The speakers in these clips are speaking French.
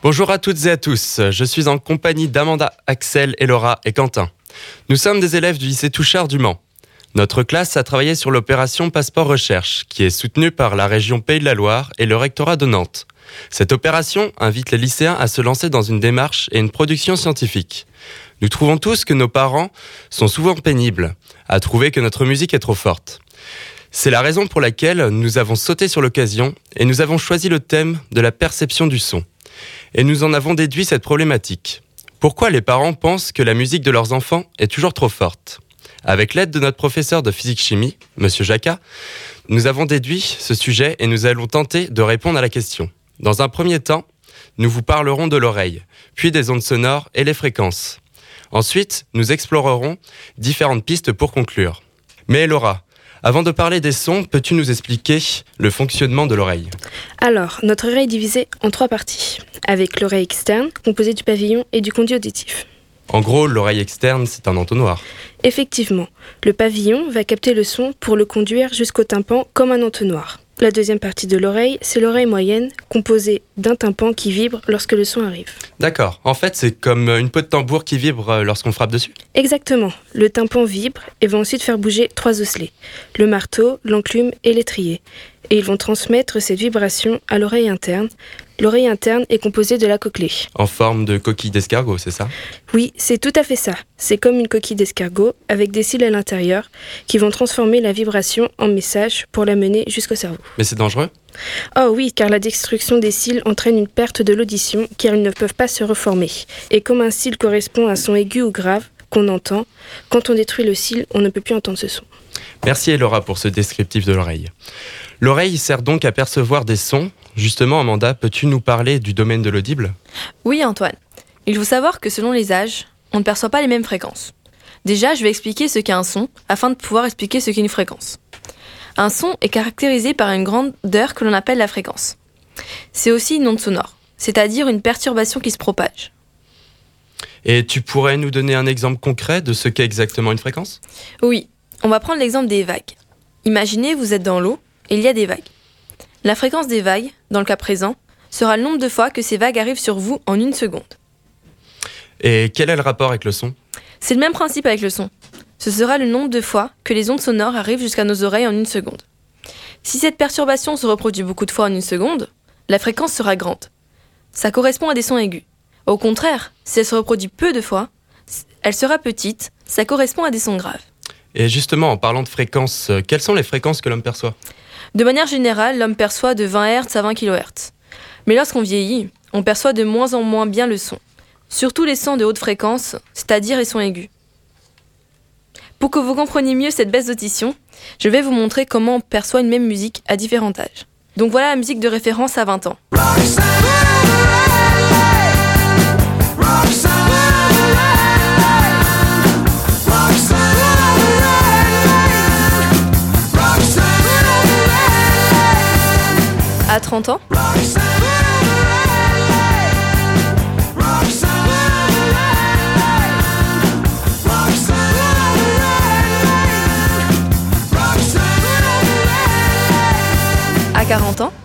Bonjour à toutes et à tous, je suis en compagnie d'Amanda, Axel, Elora et Quentin. Nous sommes des élèves du lycée Touchard du Mans. Notre classe a travaillé sur l'opération Passeport Recherche, qui est soutenue par la région Pays de la Loire et le rectorat de Nantes. Cette opération invite les lycéens à se lancer dans une démarche et une production scientifique. Nous trouvons tous que nos parents sont souvent pénibles à trouver que notre musique est trop forte. C'est la raison pour laquelle nous avons sauté sur l'occasion et nous avons choisi le thème de la perception du son. Et nous en avons déduit cette problématique. Pourquoi les parents pensent que la musique de leurs enfants est toujours trop forte ? Avec l'aide de notre professeur de physique-chimie, Monsieur Jacquat, nous avons déduit ce sujet et nous allons tenter de répondre à la question. Dans un premier temps, nous vous parlerons de l'oreille, puis des ondes sonores et les fréquences. Ensuite, nous explorerons différentes pistes pour conclure. Mais Laura, avant de parler des sons, peux-tu nous expliquer le fonctionnement de l'oreille ? Alors, notre oreille est divisée en 3 parties, avec l'oreille externe, composée du pavillon et du conduit auditif. En gros, l'oreille externe, c'est un entonnoir. Effectivement, le pavillon va capter le son pour le conduire jusqu'au tympan comme un entonnoir. La deuxième partie de l'oreille, c'est l'oreille moyenne, composée d'un tympan qui vibre lorsque le son arrive. D'accord. En fait, c'est comme une peau de tambour qui vibre lorsqu'on frappe dessus ? Exactement. Le tympan vibre et va ensuite faire bouger 3 osselets, le marteau, l'enclume et l'étrier. Et ils vont transmettre cette vibration à l'oreille interne. L'oreille interne est composée de la cochlée. En forme de coquille d'escargot, c'est ça ? Oui, c'est tout à fait ça. C'est comme une coquille d'escargot avec des cils à l'intérieur qui vont transformer la vibration en message pour la mener jusqu'au cerveau. Mais c'est dangereux ? Oh oui, car la destruction des cils entraîne une perte de l'audition car ils ne peuvent pas se reformer. Et comme un cil correspond à un son aigu ou grave qu'on entend, quand on détruit le cil, on ne peut plus entendre ce son. Merci Elora pour ce descriptif de l'oreille. L'oreille sert donc à percevoir des sons. Justement, Amanda, peux-tu nous parler du domaine de l'audible ? Oui, Antoine. Il faut savoir que selon les âges, on ne perçoit pas les mêmes fréquences. Déjà, je vais expliquer ce qu'est un son, afin de pouvoir expliquer ce qu'est une fréquence. Un son est caractérisé par une grandeur que l'on appelle la fréquence. C'est aussi une onde sonore, c'est-à-dire une perturbation qui se propage. Et tu pourrais nous donner un exemple concret de ce qu'est exactement une fréquence ? Oui, on va prendre l'exemple des vagues. Imaginez, vous êtes dans l'eau et il y a des vagues. La fréquence des vagues, dans le cas présent, sera le nombre de fois que ces vagues arrivent sur vous en 1 seconde. Et quel est le rapport avec le son ? C'est le même principe avec le son. Ce sera le nombre de fois que les ondes sonores arrivent jusqu'à nos oreilles en 1 seconde. Si cette perturbation se reproduit beaucoup de fois en 1 seconde, la fréquence sera grande. Ça correspond à des sons aigus. Au contraire, si elle se reproduit peu de fois, elle sera petite, ça correspond à des sons graves. Et justement, en parlant de fréquences, quelles sont les fréquences que l'homme perçoit ? De manière générale, l'homme perçoit de 20 Hz à 20 kHz. Mais lorsqu'on vieillit, on perçoit de moins en moins bien le son. Surtout les sons de haute fréquence, c'est-à-dire les sons aigus. Pour que vous compreniez mieux cette baisse d'audition, je vais vous montrer comment on perçoit une même musique à différents âges. Donc voilà la musique de référence à 20 ans. À 30 ans. À 40 ans.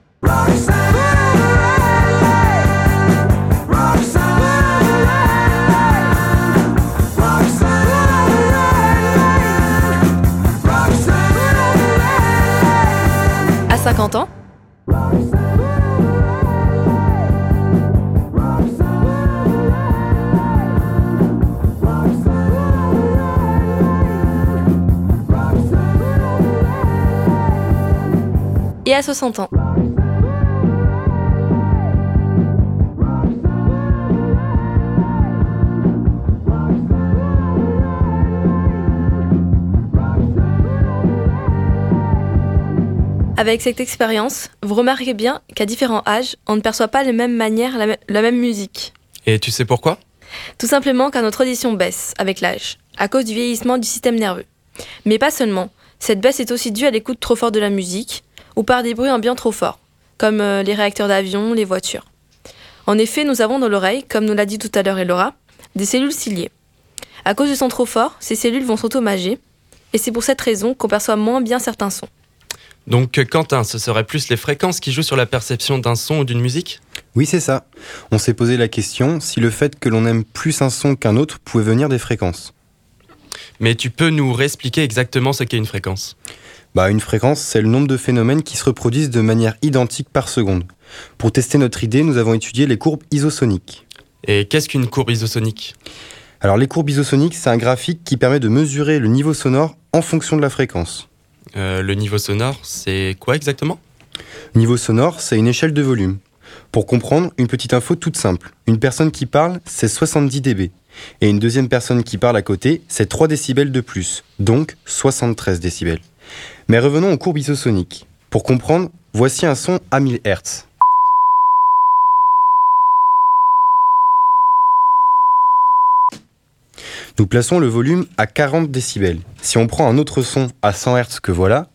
À 50 ans. Et à 60 ans. Avec cette expérience, vous remarquez bien qu'à différents âges, on ne perçoit pas de la même manière la même musique. Et tu sais pourquoi ? Tout simplement car notre audition baisse avec l'âge, à cause du vieillissement du système nerveux. Mais pas seulement, cette baisse est aussi due à l'écoute trop forte de la musique, ou par des bruits ambiants trop forts, comme les réacteurs d'avion, les voitures. En effet, nous avons dans l'oreille, comme nous l'a dit tout à l'heure Elora, des cellules ciliées. À cause du son trop fort, ces cellules vont s'automager, et c'est pour cette raison qu'on perçoit moins bien certains sons. Donc Quentin, ce serait plus les fréquences qui jouent sur la perception d'un son ou d'une musique ? Oui, c'est ça. On s'est posé la question si le fait que l'on aime plus un son qu'un autre pouvait venir des fréquences. Mais tu peux nous réexpliquer exactement ce qu'est une fréquence ? Une fréquence, c'est le nombre de phénomènes qui se reproduisent de manière identique par seconde. Pour tester notre idée, nous avons étudié les courbes isosoniques. Et qu'est-ce qu'une courbe isosonique ? Alors les courbes isosoniques, c'est un graphique qui permet de mesurer le niveau sonore en fonction de la fréquence. Le niveau sonore, c'est quoi exactement ? Niveau sonore, c'est une échelle de volume. Pour comprendre, une petite info toute simple. Une personne qui parle, c'est 70 dB. Et une deuxième personne qui parle à côté, c'est 3 décibels de plus, donc 73 décibels. Mais revenons aux courbes isosoniques. Pour comprendre, voici un son à 1000 Hz. Nous plaçons le volume à 40 décibels. Si on prend un autre son à 100 Hz que voilà,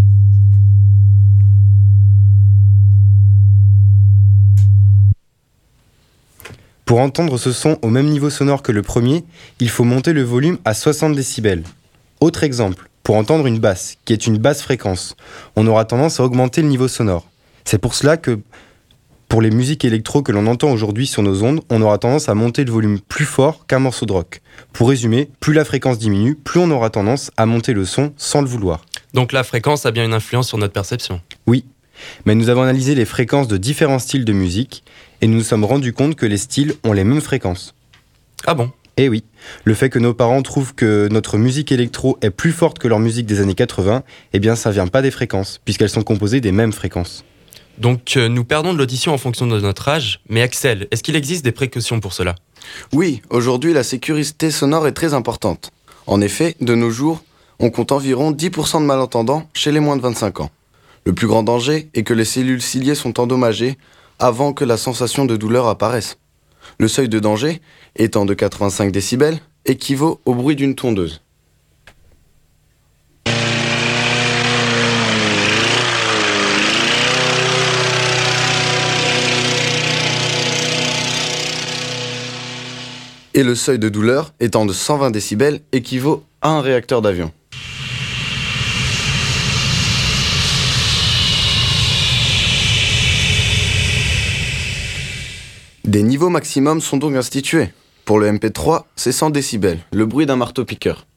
pour entendre ce son au même niveau sonore que le premier, il faut monter le volume à 60 décibels. Autre exemple, pour entendre une basse, qui est une basse fréquence, on aura tendance à augmenter le niveau sonore. C'est pour cela que, pour les musiques électro que l'on entend aujourd'hui sur nos ondes, on aura tendance à monter le volume plus fort qu'un morceau de rock. Pour résumer, plus la fréquence diminue, plus on aura tendance à monter le son sans le vouloir. Donc la fréquence a bien une influence sur notre perception ? Oui, mais nous avons analysé les fréquences de différents styles de musique et nous nous sommes rendus compte que les styles ont les mêmes fréquences. Ah bon ? Eh oui, le fait que nos parents trouvent que notre musique électro est plus forte que leur musique des années 80, eh bien ça vient pas des fréquences, puisqu'elles sont composées des mêmes fréquences. Donc nous perdons de l'audition en fonction de notre âge, mais Axel, est-ce qu'il existe des précautions pour cela ? Oui, aujourd'hui la sécurité sonore est très importante. En effet, de nos jours, on compte environ 10% de malentendants chez les moins de 25 ans. Le plus grand danger est que les cellules ciliées sont endommagées avant que la sensation de douleur apparaisse. Le seuil de danger, étant de 85 décibels, équivaut au bruit d'une tondeuse. Et le seuil de douleur, étant de 120 décibels, équivaut à un réacteur d'avion. Des niveaux maximums sont donc institués. Pour le MP3, c'est 100 décibels, le bruit d'un marteau-piqueur.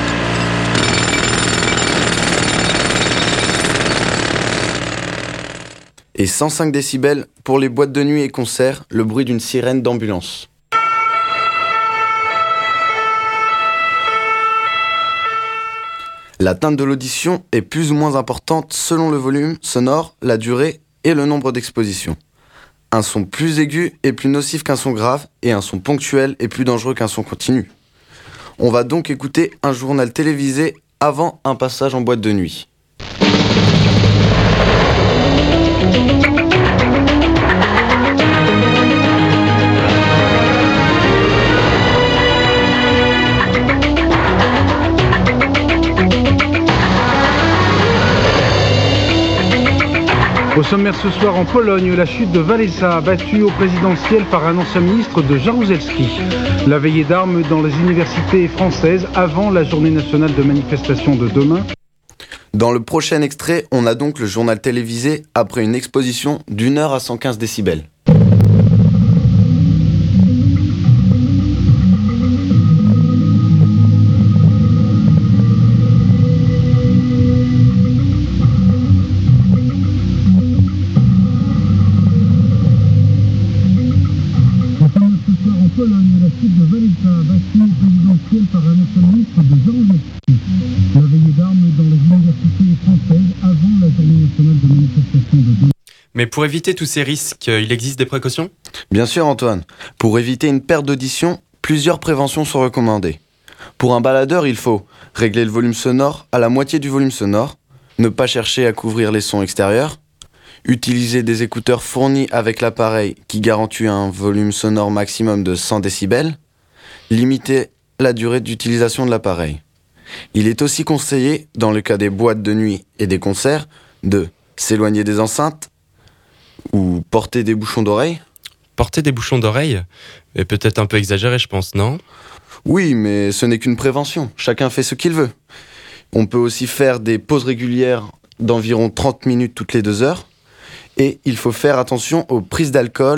Et 105 décibels pour les boîtes de nuit et concerts, le bruit d'une sirène d'ambulance. L'atteinte de l'audition est plus ou moins importante selon le volume sonore, la durée et le nombre d'expositions. Un son plus aigu est plus nocif qu'un son grave et un son ponctuel est plus dangereux qu'un son continu. On va donc écouter un journal télévisé avant un passage en boîte de nuit. Au sommaire ce soir en Pologne, la chute de Wałęsa battue au présidentiel par un ancien ministre de Jaruzelski. La veillée d'armes dans les universités françaises avant la journée nationale de manifestation de demain. Dans le prochain extrait, on a donc le journal télévisé après une exposition d'1 heure à 115 décibels. Mais pour éviter tous ces risques, il existe des précautions ? Bien sûr Antoine, pour éviter une perte d'audition, plusieurs préventions sont recommandées. Pour un baladeur, il faut régler le volume sonore à la moitié du volume sonore, ne pas chercher à couvrir les sons extérieurs, utiliser des écouteurs fournis avec l'appareil qui garantit un volume sonore maximum de 100 décibels, limiter la durée d'utilisation de l'appareil. Il est aussi conseillé, dans le cas des boîtes de nuit et des concerts, de s'éloigner des enceintes ou porter des bouchons d'oreilles. Porter des bouchons d'oreilles est peut-être un peu exagéré, je pense, non ? Oui, mais ce n'est qu'une prévention. Chacun fait ce qu'il veut. On peut aussi faire des pauses régulières d'environ 30 minutes toutes les 2 heures. Et il faut faire attention aux prises d'alcool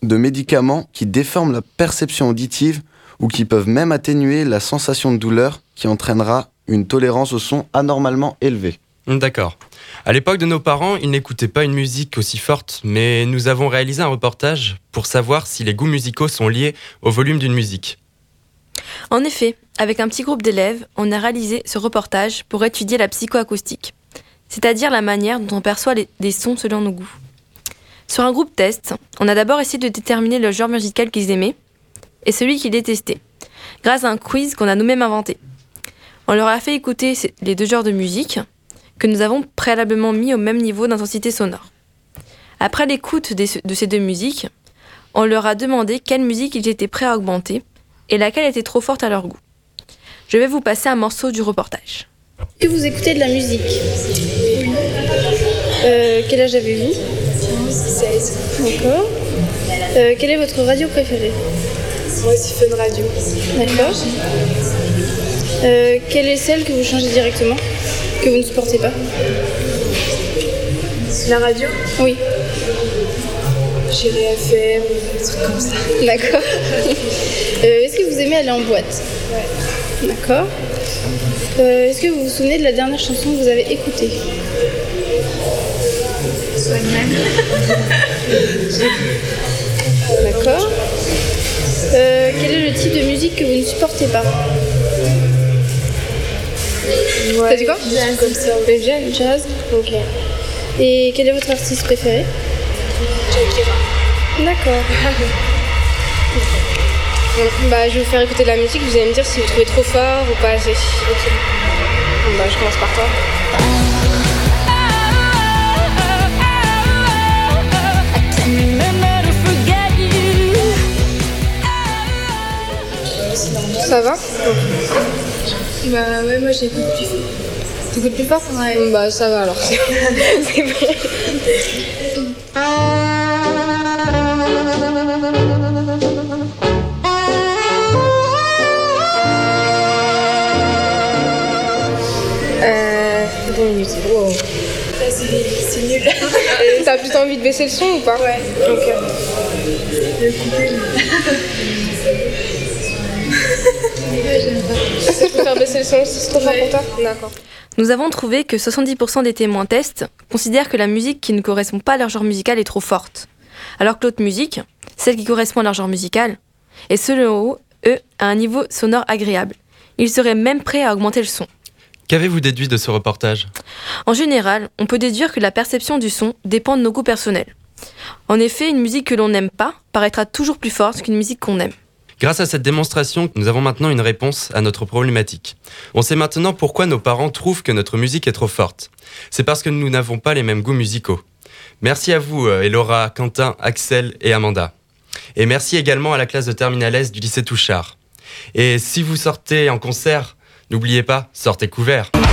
de médicaments qui déforment la perception auditive ou qui peuvent même atténuer la sensation de douleur qui entraînera une tolérance au son anormalement élevée. D'accord. À l'époque de nos parents, ils n'écoutaient pas une musique aussi forte, mais nous avons réalisé un reportage pour savoir si les goûts musicaux sont liés au volume d'une musique. En effet, avec un petit groupe d'élèves, on a réalisé ce reportage pour étudier la psychoacoustique, c'est-à-dire la manière dont on perçoit des sons selon nos goûts. Sur un groupe test, on a d'abord essayé de déterminer le genre musical qu'ils aimaient et celui qu'ils détestaient, grâce à un quiz qu'on a nous-mêmes inventé. On leur a fait écouter les deux genres de musique que nous avons préalablement mis au même niveau d'intensité sonore. Après l'écoute de ces deux musiques, on leur a demandé quelle musique ils étaient prêts à augmenter et laquelle était trop forte à leur goût. Je vais vous passer un morceau du reportage. Est-ce que vous écoutez de la musique ? Oui. Quel âge avez-vous ? 16. D'accord. Quelle est votre radio préférée ? Moi, c'est Fun Radio. D'accord. Quelle est celle que vous changez directement ? Que vous ne supportez pas ? La radio ? Oui. J'irai FM, des trucs comme ça. D'accord. Est-ce que vous aimez aller en boîte ? Ouais. D'accord. Est-ce que vous vous souvenez de la dernière chanson que vous avez écoutée ? D'accord. Quel est le type de musique que vous ne supportez pas ? Ouais. T'as dit quoi ? Jazz comme ça. Jazz. Ok. Et quel est votre artiste préféré ? Shakira. D'accord. Bon, bah, je vais vous faire écouter de la musique, vous allez me dire si vous trouvez trop fort ou pas assez. Ok. Bon, bah, je commence par toi. Ça va ? Bah ouais, moi j'écoute plus fort. T'écoutes plus fort ? Ouais. Bah ça va alors. C'est bon. Wow. Ça c'est nul. T'as plutôt envie de baisser le son ou pas ? Ouais. Ok. Le couper. Ouais, j'aime pas. Tu peux faire baisser le son, c'est trop fort pour toi ? D'accord. Nous avons trouvé que 70% des témoins test considèrent que la musique qui ne correspond pas à leur genre musical est trop forte, alors que l'autre musique, celle qui correspond à leur genre musical, est selon eux à un niveau sonore agréable. Ils seraient même prêts à augmenter le son. Qu'avez-vous déduit de ce reportage ? En général, on peut déduire que la perception du son dépend de nos goûts personnels. En effet, une musique que l'on n'aime pas paraîtra toujours plus forte qu'une musique qu'on aime. Grâce à cette démonstration, nous avons maintenant une réponse à notre problématique. On sait maintenant pourquoi nos parents trouvent que notre musique est trop forte. C'est parce que nous n'avons pas les mêmes goûts musicaux. Merci à vous, Elora, Quentin, Axel et Amanda. Et merci également à la classe de Terminale S du lycée Touchard. Et si vous sortez en concert, n'oubliez pas, sortez couverts.